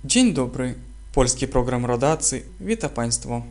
Dzień dobry, polski program rodacy, witam Państwa.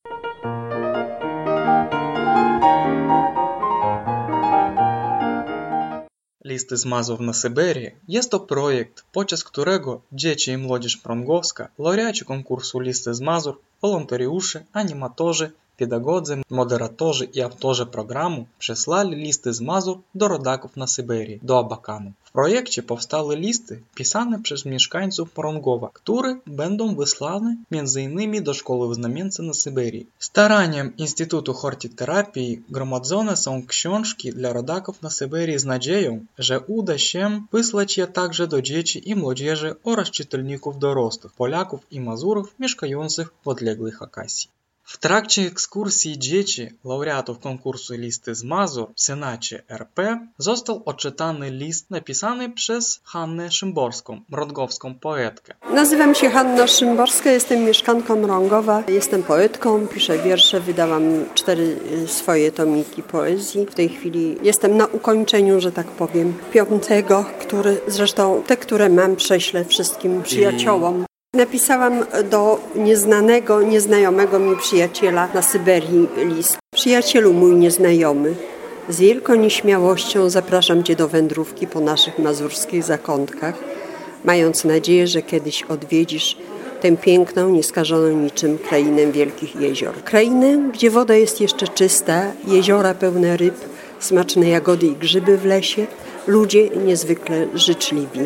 Listy z Mazur na Syberii jest to projekt, podczas którego dzieci i młodzież prągowska, laureaci konkursu Listy z Mazur, wolontariusze, animatorzy, pedagodzy, moderatorzy i autorzy programu przesłali listy z Mazur do rodaków na Syberii, do Abakanu. W projekcie powstały listy pisane przez mieszkańców Prągowa, które będą wysłane m.in. do szkoły w Znamience na Syberii. Staraniem Instytutu Hortiterapii gromadzone są książki dla rodaków na Syberii z nadzieją, że uda się wysłać je także do dzieci i młodzieży oraz czytelników dorosłych, Polaków i Mazurów mieszkających w odległych Hakasji. W trakcie ekskursji dzieci, laureatów konkursu Listy z Mazur w Senacie RP został odczytany list napisany przez Hannę Szymborską, mrągowską poetkę. Nazywam się Hanna Szymborska, jestem mieszkanką Mrągowa, jestem poetką, piszę wiersze, wydałam 4 swoje tomiki poezji. W tej chwili jestem na ukończeniu, że tak powiem, 5, który zresztą te, które mam, prześlę wszystkim przyjaciołom. Napisałam do nieznanego, nieznajomego mi przyjaciela na Syberii list. Przyjacielu mój nieznajomy, z wielką nieśmiałością zapraszam Cię do wędrówki po naszych mazurskich zakątkach, mając nadzieję, że kiedyś odwiedzisz tę piękną, nieskażoną niczym krainę wielkich jezior. Krainę, gdzie woda jest jeszcze czysta, jeziora pełne ryb, smaczne jagody i grzyby w lesie, ludzie niezwykle życzliwi.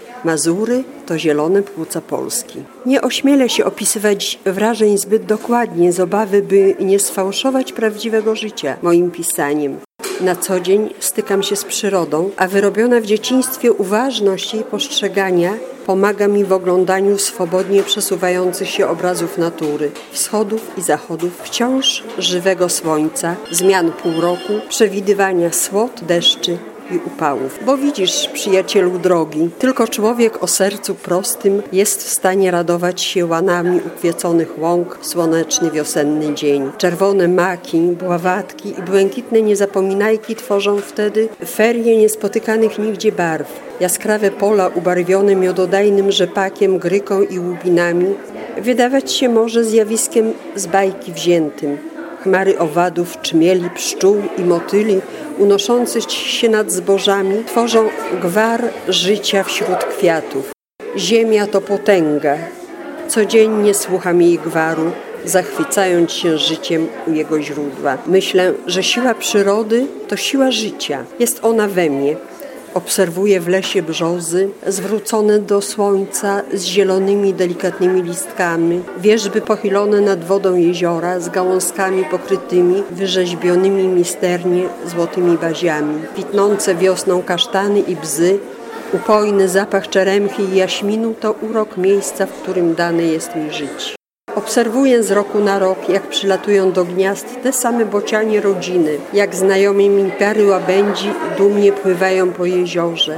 Mazury to zielone płuca Polski. Nie ośmielę się opisywać wrażeń zbyt dokładnie z obawy, by nie sfałszować prawdziwego życia moim pisaniem. Na co dzień stykam się z przyrodą, a wyrobiona w dzieciństwie uważność jej postrzegania pomaga mi w oglądaniu swobodnie przesuwających się obrazów natury, wschodów i zachodów, wciąż żywego słońca, zmian półroku, przewidywania słot, deszczy i upałów. Bo widzisz, przyjacielu drogi, tylko człowiek o sercu prostym jest w stanie radować się łanami ukwieconych łąk w słoneczny wiosenny dzień. Czerwone maki, bławatki i błękitne niezapominajki tworzą wtedy ferie niespotykanych nigdzie barw. Jaskrawe pola ubarwione miododajnym rzepakiem, gryką i łubinami wydawać się może zjawiskiem z bajki wziętym. Chmary owadów, czmieli, pszczół i motyli unoszących się nad zbożami tworzą gwar życia wśród kwiatów. Ziemia to potęga. Codziennie słucham jej gwaru, zachwycając się życiem u jego źródła. Myślę, że siła przyrody to siła życia. Jest ona we mnie. Obserwuję w lesie brzozy zwrócone do słońca z zielonymi, delikatnymi listkami, wierzby pochylone nad wodą jeziora z gałązkami pokrytymi, wyrzeźbionymi misternie złotymi baziami, kwitnące wiosną kasztany i bzy, upojny zapach czeremchy i jaśminu to urok miejsca, w którym dane jest mi żyć. Obserwuję z roku na rok, jak przylatują do gniazd te same bocianie rodziny, jak znajome mi pary łabędzi dumnie pływają po jeziorze,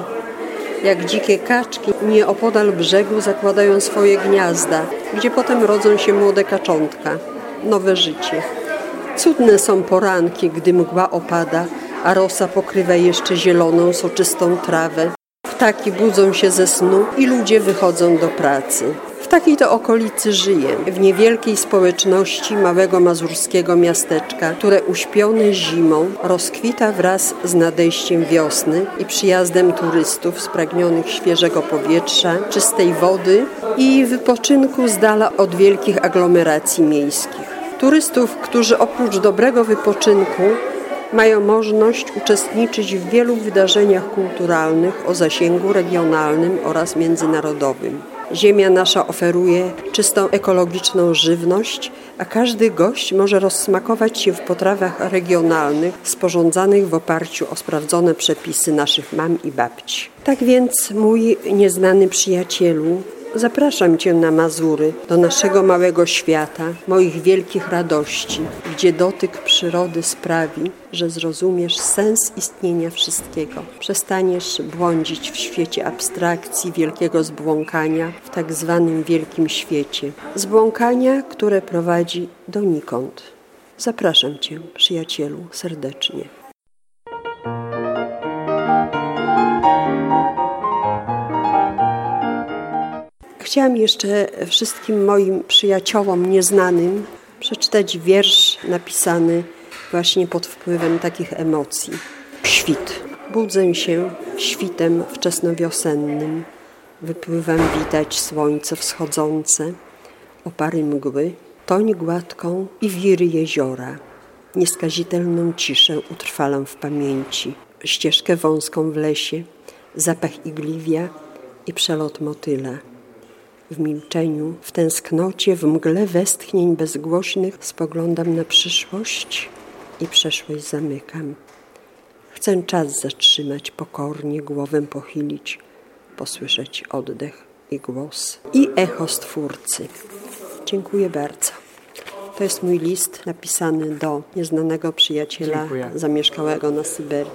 jak dzikie kaczki nieopodal brzegu zakładają swoje gniazda, gdzie potem rodzą się młode kaczątka, nowe życie. Cudne są poranki, gdy mgła opada, a rosa pokrywa jeszcze zieloną, soczystą trawę. Ptaki budzą się ze snu i ludzie wychodzą do pracy. W takiej to okolicy żyję, w niewielkiej społeczności małego mazurskiego miasteczka, które uśpione zimą rozkwita wraz z nadejściem wiosny i przyjazdem turystów spragnionych świeżego powietrza, czystej wody i wypoczynku z dala od wielkich aglomeracji miejskich. Turystów, którzy oprócz dobrego wypoczynku mają możliwość uczestniczyć w wielu wydarzeniach kulturalnych o zasięgu regionalnym oraz międzynarodowym. Ziemia nasza oferuje czystą ekologiczną żywność, a każdy gość może rozsmakować się w potrawach regionalnych sporządzanych w oparciu o sprawdzone przepisy naszych mam i babci. Tak więc, mój nieznany przyjacielu, zapraszam Cię na Mazury, do naszego małego świata, moich wielkich radości, gdzie dotyk przyrody sprawi, że zrozumiesz sens istnienia wszystkiego. Przestaniesz błądzić w świecie abstrakcji, wielkiego zbłąkania, w tak zwanym wielkim świecie. Zbłąkania, które prowadzi donikąd. Zapraszam Cię, przyjacielu, serdecznie. Chciałam jeszcze wszystkim moim przyjaciołom nieznanym przeczytać wiersz napisany właśnie pod wpływem takich emocji. Świt. Budzę się świtem wczesnowiosennym. Wypływam witać słońce wschodzące, opary mgły, toń gładką i wiry jeziora. Nieskazitelną ciszę utrwalam w pamięci. Ścieżkę wąską w lesie, zapach igliwia i przelot motyla. W milczeniu, w tęsknocie, w mgle westchnień bezgłośnych spoglądam na przyszłość i przeszłość zamykam. Chcę czas zatrzymać, pokornie głowę pochylić, posłyszeć oddech i głos i echo Stwórcy. Dziękuję bardzo. To jest mój list napisany do nieznanego przyjaciela zamieszkałego na Syberii.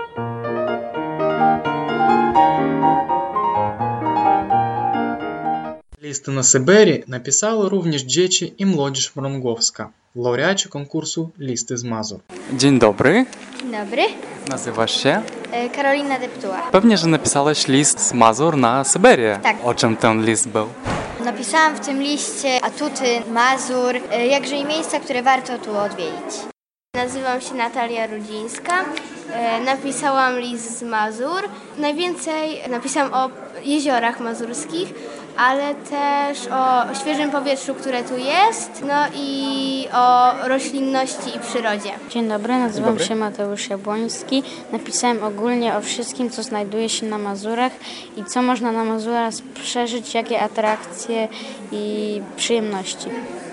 Listy na Syberii napisały również dzieci i młodzież mrągowska, laureaci konkursu Listy z Mazur. Dzień dobry. Dzień dobry. Nazywasz się? Karolina Deptuła. Pewnie, że napisałeś list z Mazur na Syberię. Tak. O czym ten list był? Napisałam w tym liście atuty Mazur, jakże i miejsca, które warto tu odwiedzić. Nazywam się Natalia Rudzińska. Napisałam list z Mazur. Najwięcej napisałam o jeziorach mazurskich, ale też o świeżym powietrzu, które tu jest, no i o roślinności i przyrodzie. Dzień dobry, nazywam się Mateusz Jabłoński. Napisałem ogólnie o wszystkim, co znajduje się na Mazurach i co można na Mazurach przeżyć, jakie atrakcje i przyjemności.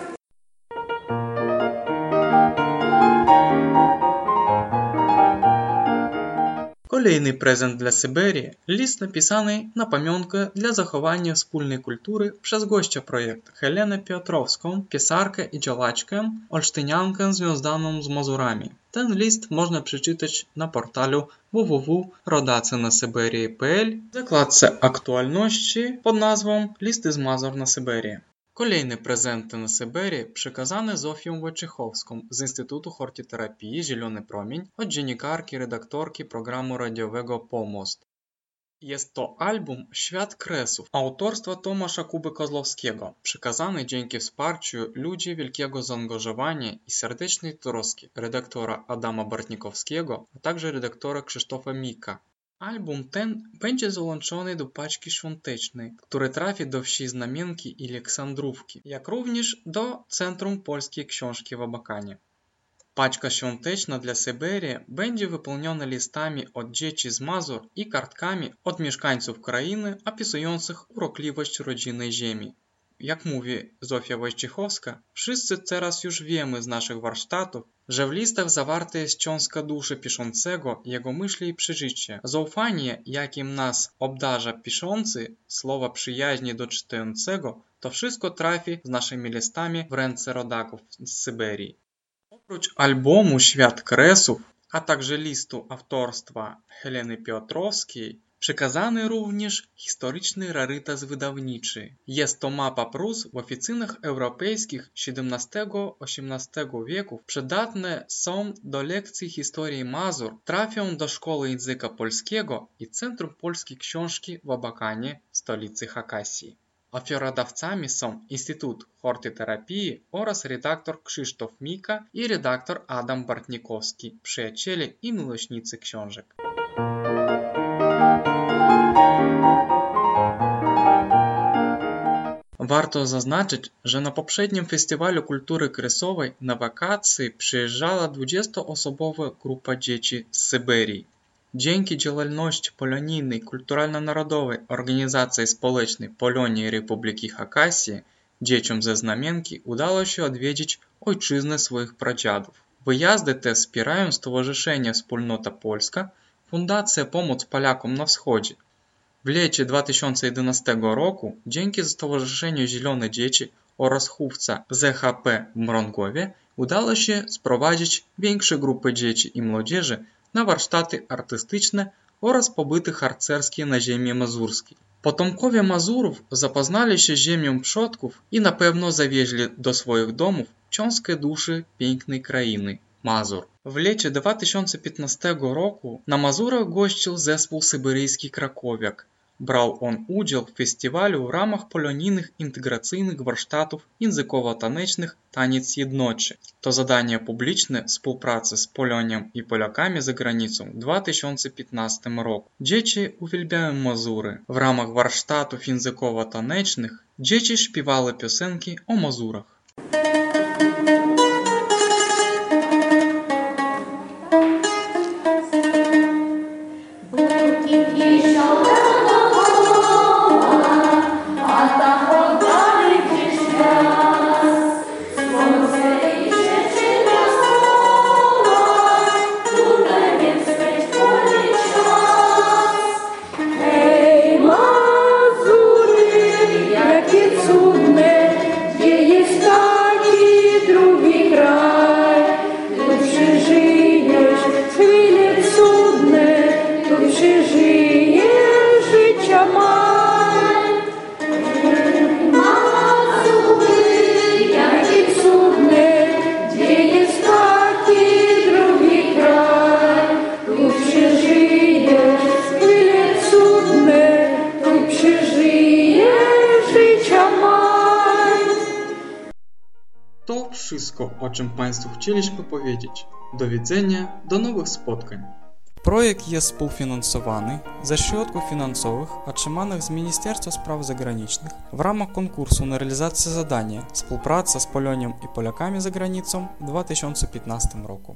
Kolejny prezent dla Syberii – list napisany na pamiątkę dla zachowania wspólnej kultury przez gościa projektu Helenę Piotrowską, pisarkę i działaczkę, olsztyniankę związaną z Mazurami. Ten list można przeczytać na portalu www.rodacynasyberii.pl w zakładce aktualności pod nazwą Listy z Mazur na Syberii. Kolejne prezenty na Syberii przekazane Zofią Wojciechowską z Instytutu Hortiterapii Zielony Promień od dziennikarki i redaktorki programu radiowego Pomost. Jest to album Świat Kresów autorstwa Tomasza Kuby Kozłowskiego, przekazany dzięki wsparciu ludzi wielkiego zaangażowania i serdecznej troski redaktora Adama Bartnikowskiego, a także redaktora Krzysztofa Mika. Album ten będzie załączony do paczki świątecznej, która trafi do wsi Znamienki i Aleksandrówki, jak również do Centrum Polskiej Książki w Abakanie. Paczka świąteczna dla Syberii będzie wypełniona listami od dzieci z Mazur i kartkami od mieszkańców krainy opisujących urokliwość rodzinnej ziemi. Jak mówi Zofia Wojciechowska, wszyscy teraz już wiemy z naszych warsztatów, że w listach zawarta jest cząstka duszy piszącego, jego myśli i przeżycia. Zaufanie, jakim nas obdarza piszący, słowa przyjaźni do czytającego, to wszystko trafi z naszymi listami w ręce rodaków z Syberii. Oprócz albumu Świat Kresów, a także listu autorstwa Heleny Piotrowskiej, przekazany również historyczny rarytas wydawniczy. Jest to mapa Prus w oficynach europejskich XVII-XVIII wieków. Przydatne są do lekcji historii Mazur, trafią do Szkoły Języka Polskiego i Centrum Polskiej Książki w Abakanie, stolicy Hakasji. Ofiarodawcami są Instytut Hortiterapii oraz redaktor Krzysztof Mika i redaktor Adam Bartnikowski, przyjaciele i miłośnicy książek. Warto zaznaczyć, że na poprzednim Festiwalu Kultury Kresowej na wakacje przyjeżdżała 20-osobowa grupa dzieci z Syberii. Dzięki działalności polonijnej kulturalno-narodowej organizacji społecznej Polonii Republiki Hakasji dzieciom ze Znamienki udało się odwiedzić ojczyznę swoich pradziadów. Wyjazdy te wspierają Stowarzyszenie Wspólnota Polska, Fundacja Pomoc Polakom na Wschodzie. W lecie 2011 roku dzięki Stowarzyszeniu Zielone Dzieci oraz chówca ZHP w Mrągowie udało się sprowadzić większe grupy dzieci i młodzieży na warsztaty artystyczne oraz pobyty harcerskie na ziemi mazurskiej. Potomkowie Mazurów zapoznali się z ziemią przodków i na pewno zawieźli do swoich domów cząstkę duszy pięknej krainy Mazur. W lecie 2015 roku na Mazurach gościł zespół syberyjski Krakowiak, Брав он уділ в фестивалю в рамах полонійних інтеграційних warsztatów językowo-tanecznych «Танець єдночі». То задання публічне співпраці з Polonią і поляками за границю в 2015 року. Dzieci uwielbiają Mazury. В рамах warsztatów językowo-tanecznych dzieci śpiewały piosenki o Mazurach. To wszystko, o czym Państwu chcieliśmy powiedzieć. Do widzenia, do nowych spotkań. Projekt jest współfinansowany ze środków finansowych otrzymanych z Ministerstwa Spraw Zagranicznych w ramach konkursu na realizację zadania Współpraca z Polonią i Polakami za granicą w 2015 roku.